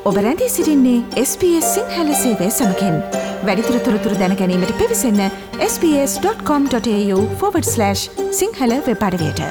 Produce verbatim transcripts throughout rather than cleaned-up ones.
ඔබ රැඳී සිටින්නේ S B S සිංහල සේවය සමගින්. වැඩිදුර තොරතුරු දැන ගැනීමට පිවිසන්න s b s dot com dot a u forward slash Sinhala web අඩවියට.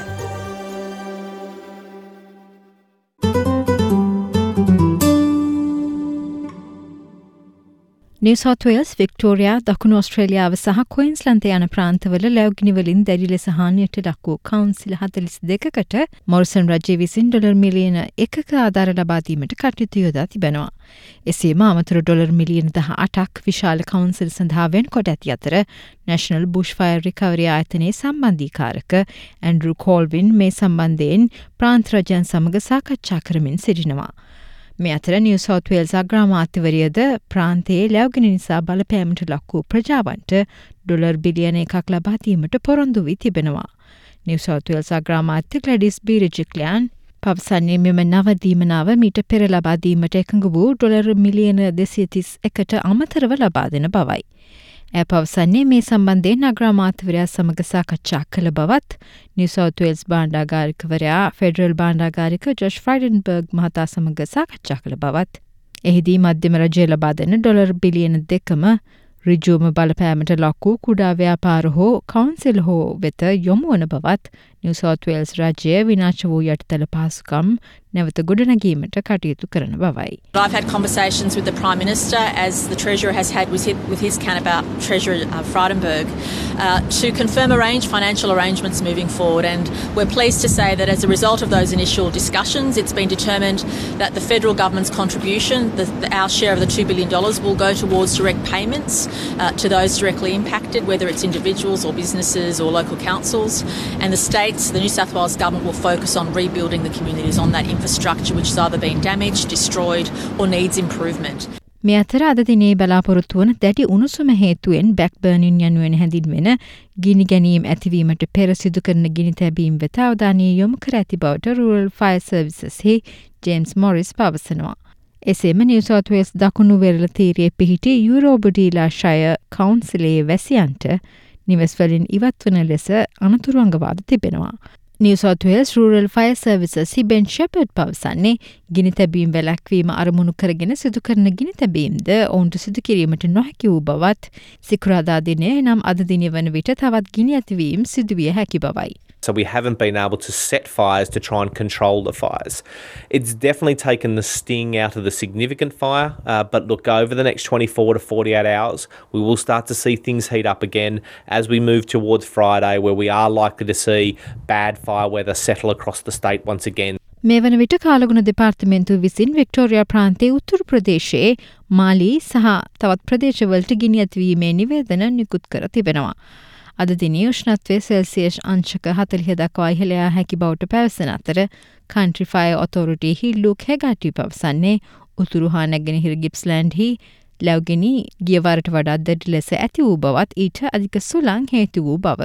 New South Wales, Victoria, දකුණු ඔස්ට්‍රේලියාව සහ ක්වීන්ස්ලන්ත යන ප්‍රාන්තවල ලැබුගිනි වලින් දැඩි ලෙස හානියට ලක් වූ කවුන්සිල් හතළිස් දෙකකට මොරිසන් රජය විසින් ඩොලර් මිලියන එකක ආධාර ලබා දීමට කටයුතු යොදා තිබෙනවා. එසේම අමතර ඩොලර් මිලියන දහඅටක් විශාල කවුන්සිල් සඳහා වෙන්කොට ඇති අතර National Bushfire Recovery ආයතනයේ සම්බන්ධීකාරක ඇන්ඩ්‍රු කෝල්වින් මේ සම්බන්ධයෙන් ප්‍රාන්ත රජයන් සමග සාකච්ඡා කරමින් සිටිනවා. මේ අතර නිව් සවුත් වේල්ස් අග්‍රාමාත්‍යවරියද ප්‍රාන්තයේ ලැබුගිනි නිසා බලපෑමට ලක් වූ ප්‍රජාවන්ට ඩොලර් බිලියන එකක් ලබා දීමට පොරොන්දු වී තිබෙනවා. නිව් සවුත් වේල්ස් අග්‍රාමාත්‍ය ග්ලැඩිස් බීරිජික්ලයන් පවසන්නේ මෙම නව දීමනාව මීට පෙර ලබා දීමට එකඟ වූ ඩොලර් මිලියන දෙසිය තිස් එකට අමතරව ලබා දෙන බවයි. ඇය පවසන්නේ මේ සම්බන්ධයෙන් අග්‍රාමාත්‍යවරයා සමග සාකච්ඡා කළ බවත් නිව් සවුත් වේල්ස් භාණ්ඩාගාරිකවරයා ෆෙඩරල් භාණ්ඩාගාරික ජොෂ් ෆ්‍රයිඩන්බර්ග් මහතා සමග සාකච්ඡා කළ බවත් එහිදී මධ්‍යම රජය ලබා දෙන ඩොලර් බිලියන දෙකම ඍජුවම බලපෑමට ලක් වූ කුඩා ව්‍යාපාර හෝ කවුන්සිල් හෝ වෙත යොමු වන බවත් නිව් සවුත් වේල්ස් රජය විනාශ වූ යටිතල පහසුකම් නැවත ගොඩනැගීමට කටයුතු කරන බවයි. I've had conversations with the Prime Minister, as the Treasurer has had with his, with his counterpart, Treasurer uh, Frydenberg, uh, to confirm arrange financial arrangements moving forward. And we're pleased to say that as a result of those initial discussions, it's been determined that the federal government's contribution, the, the, our share of the two billion dollars, will go towards direct payments uh, to those directly impacted, whether it's individuals or businesses or local councils. And the states, the New South Wales government, will focus on rebuilding the communities on that infrastructure which has either been damaged, destroyed or needs improvement. මේ අතර අද දිනේ බලාපොරොත්තු වන දැඩි උණුසුම හේතුවෙන් බ්ලැක්බර්නින් යනුවෙන් හැඳින්වෙන ගිනි ගැනීම් ඇතිවීමට පෙර සිදු කරන ගිනි තැබීම් වෙත අවධානය යොමු කර ඇති බවට Rural Fire Services-හි ජේම්ස් මොරිස් පවසනවා. එසේම නිව් සවුත් වේල්ස් දකුණු වෙරළ තීරයේ පිහිටි යුරෝබඩීලා ෂයර් කවුන්සිලයේ වැසියන්ට නිවෙස් වලින් ඉවත් වන ලෙස අනතුරු අඟවාද තිබෙනවා. New South Wales Rural Fire Services Ben Shepherd පවසන්නේ ගිනි තැබීම් වැළැක්වීම අරමුණු කරගෙන සිදු කරන ගිනි තැබීම්ද ඔවුන්ට සිදු කිරීමට නොහැකි වූ බවත් සිකුරාදා දිනේ නම් අද දින වන විට තවත් ගිනි ඇතිවීම් සිදුවිය හැකි බවයි. So we haven't been able to set fires to try and control the fires. It's definitely taken the sting out of the significant fire, uh, but look, over the next twenty-four to forty-eight hours, we will start to see things heat up again as we move towards Friday, where we are likely to see bad fire weather settle across the state once again. මේ වන විට කාලගුණ දෙපාර්තමේන්තුව විසින් Victoria ප්‍රාන්තයේ උතුරු ප්‍රදේශයේ මාලි සහ තවත් ප්‍රදේශවලට ගිනි ඇතිවීමේ නිවේදන නිකුත් කර තිබෙනවා. අද දිනේ උෂ්ණත්වය සෙල්සියස් අංශක හතළිහ දක්වා ඉහළ යා හැකි බවට පැවසෙන අතර Country Fire Authority Luke Hegarty පවසන්නේ උතුරු හා නැගෙනහිර ගිප්ස්ලෑන්ඩ්හි ලැබුගිනි ගිය වරට වඩා දැඩි ලෙස ඇති වූ බවත් ඊට අධික සුළං හේතු වූ බව.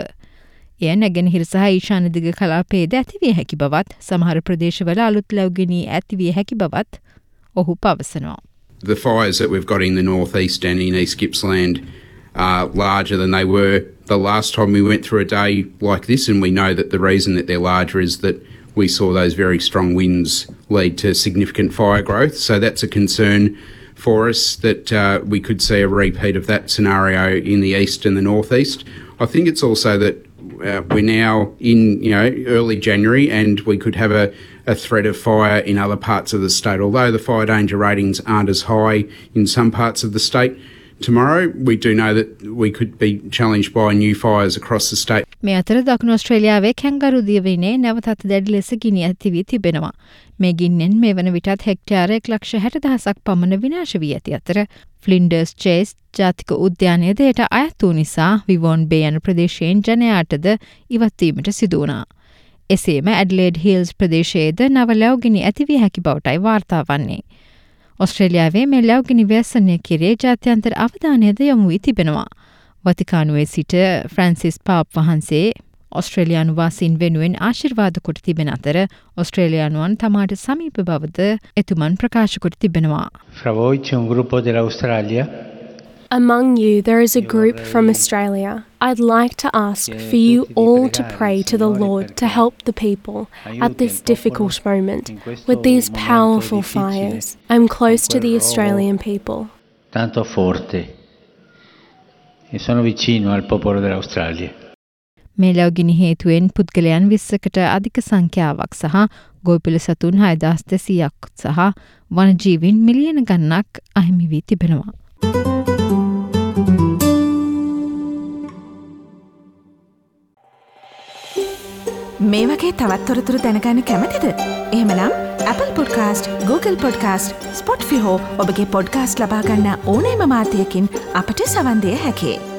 එය නැගෙනහිර සහ ඊශාන දිග කලාපයේද ඇතිවිය හැකි බවත් සමහර ප්‍රදේශවල අලුත් ලැබුගිනි ඇතිවිය හැකි බවත් ඔහු පවසනවා. The fires that we've got in the northeast and in East Gippsland are larger than they were the last time we went through a day like this, and we know that the reason that they're larger is that we saw those very strong winds lead to significant fire growth. So that's a concern for us that uh, we could see a repeat of that scenario in the east and the northeast. I think it's also that uh, we're now in, you know, early January, and we could have a, a threat of fire in other parts of the state. Although the fire danger ratings aren't as high in some parts of the state, tomorrow we do know that we could be challenged by new fires across the state. මේ අතර දකුණු ඔස්ට්‍රේලියාවේ kangaroo දියවයිනේ නැවතත් දැඩි ලෙස ගිනි ඇති වී තිබෙනවා. මේ ගින්නෙන් මේ වන විටත් හෙක්ටයාර එක ලක්ෂ හැට දහසක් පමණ විනාශ වී ඇති අතර ෆ්ලින්ඩර්ස් චේස් ජාතික උද්‍යානයද එයට අයත් වූ නිසා විවෝන් බේ යන ප්‍රදේශයෙන් ජනයාටද ඉවත් වීමට සිදු වුණා. එසේම ඇඩ්ලේඩ් හිල්ස් ප්‍රදේශයේද නව ලැබුගිනි ඇති විය හැකි බවටයි වාර්තා වන්නේ. ඔස්ට්‍රේලියාවේ මේ ලැබුගිනි ව්‍යසනය කිරේ ජාත්‍යන්තර අවධානයද යොමු වී තිබෙනවා. වතිකානුවේ සිට ෆ්‍රැන්සිස් පාප් වහන්සේ ඔස්ට්‍රේලියානු වාසීන් වෙනුවෙන් ආශිර්වාද කොට තිබෙන අතර ඔස්ට්‍රේලියානුවන් තමාට සමීප බවද එතුමන් ප්‍රකාශ කොට තිබෙනවා. Fra voi c'è un gruppo dell'Australia. Among you, there is a group from Australia. I'd like to ask for you all to pray to the Lord to help the people at this difficult moment with these powerful fires. I'm close to the Australian people. Tanto forte. E sono vicino al popolo dell'Australia. මේ ලැබගිනි හේතුවෙන් පුද්ගලයන් විස්සකට අධික සංඛ්‍යාවක් සහ ගොවිපළ සතුන් හයදාස් දෙසීයක් සහ වනජීවීන් මිලියන ගණනක් අහිමි වී තිබෙනවා. මේ වගේ තවත් තොරතුරු දැනගන්න කැමතිද? එහෙමනම් Apple Podcast, Google Podcast, Spotify හෝ ඔබගේ පොඩ්කාස්ට් ලබා ගන්න ඕනෑම මාධ්‍යයකින් අපට සවන් දෙන්න හැකියි.